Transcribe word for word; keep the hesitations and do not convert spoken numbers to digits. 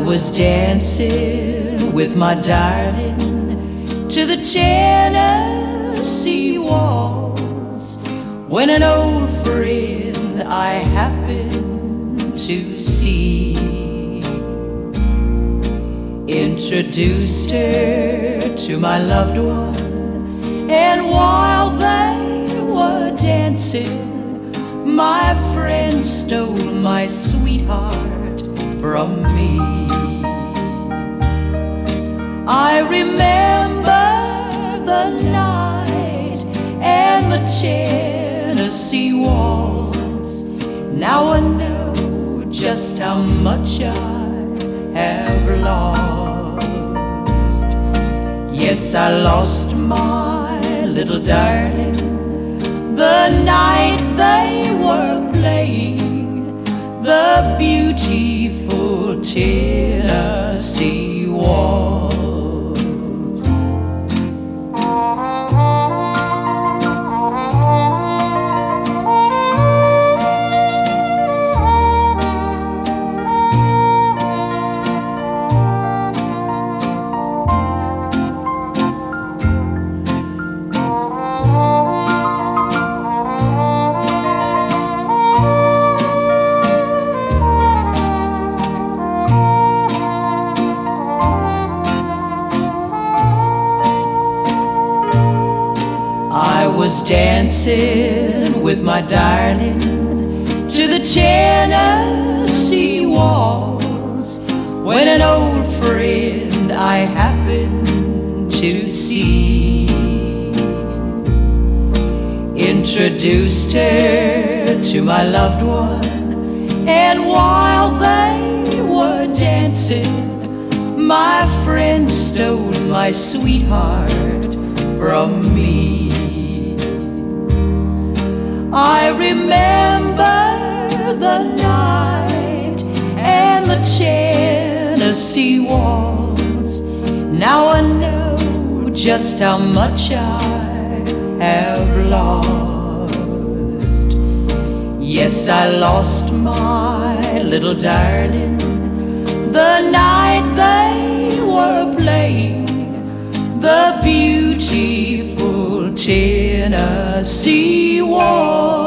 was dancing with my darling to the Tennessee waltz when an old friend I happened to see introduced her to my loved one, and while they were dancing, my friend stole my sweetheart from me. I remember the night and the Tennessee waltz. Now I know just how much I have lost. Yes, I lost my little darling the night they were playing the beautiful Tennessee waltz. I was dancing with my darling to the Tennessee waltz when an old friend I happened to see introduced her to my loved one, and while they were dancing, my friend stole my sweetheart from me. I remember the night and the Tennessee waltz. Now I know just how much I have lost. Yes, I lost my little darling the night they were playing the beautiful Tennessee waltz.